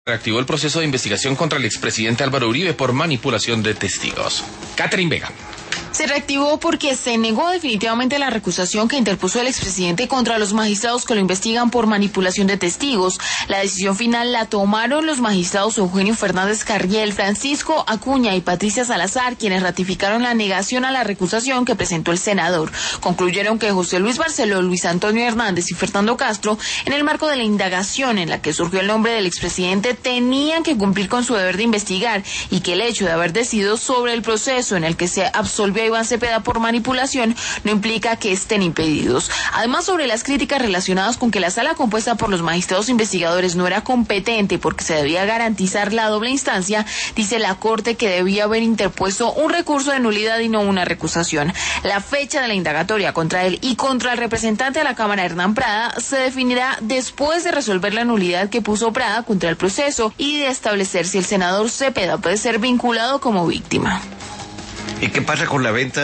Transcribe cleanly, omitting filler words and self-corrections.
Reactivó el proceso de investigación contra el expresidente Álvaro Uribe por manipulación de testigos. Catherine Vega. Se reactivó porque se negó definitivamente la recusación que interpuso el expresidente contra los magistrados que lo investigan por manipulación de testigos. La decisión final la tomaron los magistrados Eugenio Fernández Carriel, Francisco Acuña y Patricia Salazar, quienes ratificaron la negación a la recusación que presentó el senador. Concluyeron que José Luis Barceló, Luis Antonio Hernández y Fernando Castro, en el marco de la indagación en la que surgió el nombre del expresidente, tenían que cumplir con su deber de investigar y que el hecho de haber decidido sobre el proceso en el que se absolvió a Iván Cepeda por manipulación no implica que estén impedidos. Además, sobre las críticas relacionadas con que la sala compuesta por los magistrados investigadores no era competente porque se debía garantizar la doble instancia, dice la Corte que debía haber interpuesto un recurso de nulidad y no una recusación. La fecha de la indagatoria contra él y contra el representante de la Cámara, Hernán Prada, se definirá después de resolver la nulidad que puso Prada contra el proceso y de establecer si el senador Cepeda puede ser vinculado como víctima. ¿Y qué pasa con la venta